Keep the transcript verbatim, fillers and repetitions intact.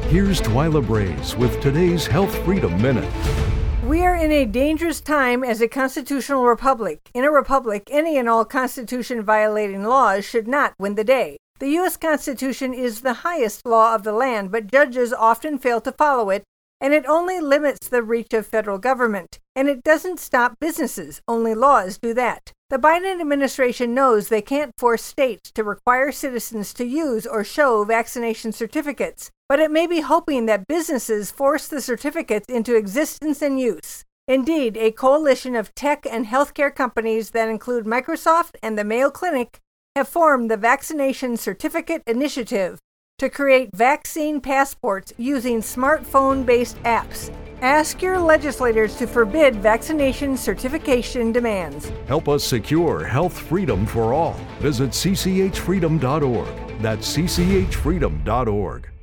Here's Twyla Braze with today's Health Freedom Minute. We are in a dangerous time as a constitutional republic. In a republic, any and all Constitution-violating laws should not win the day. The U S Constitution is the highest law of the land, but judges often fail to follow it, and it only limits the reach of federal government. And it doesn't stop businesses. Only laws do that. The Biden administration knows they can't force states to require citizens to use or show vaccination certificates, but it may be hoping that businesses force the certificates into existence and use. Indeed, a coalition of tech and healthcare companies that include Microsoft and the Mayo Clinic have formed the Vaccination Certificate Initiative to create vaccine passports using smartphone-based apps. Ask your legislators to forbid vaccination certification demands. Help us secure health freedom for all. Visit c c h freedom dot org. That's c c h freedom dot org.